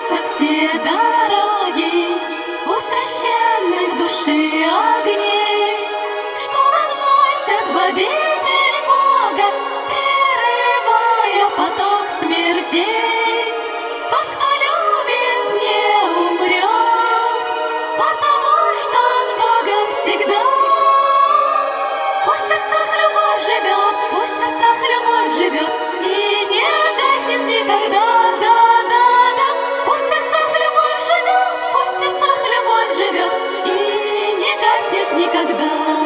Светятся все дороги у священных души огней, что возносят в обитель Бога, прерывая поток смертей. Тот, кто любит, не умрет, потому что с Богом всегда. Пусть в сердцах любовь живет, пусть в сердцах любовь живет и не гаснет никогда. Никогда,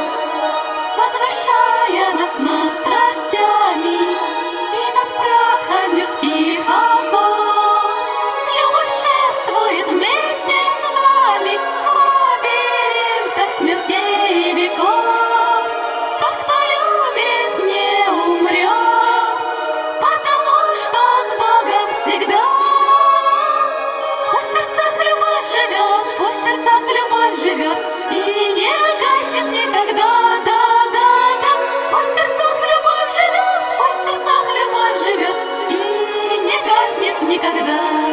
возвышая нас над страстями и над прахом мирских оков, любовь шествует вместе с нами в лабиринтах смертей и веков. Тот, кто любит, не умрет, потому что с Богом всегда. Пусть в сердцах любовь живет, пусть в сердцах любовь живет и не никогда, пусть в сердцах любовь живет, пусть в сердцах любовь живет и не гаснет никогда.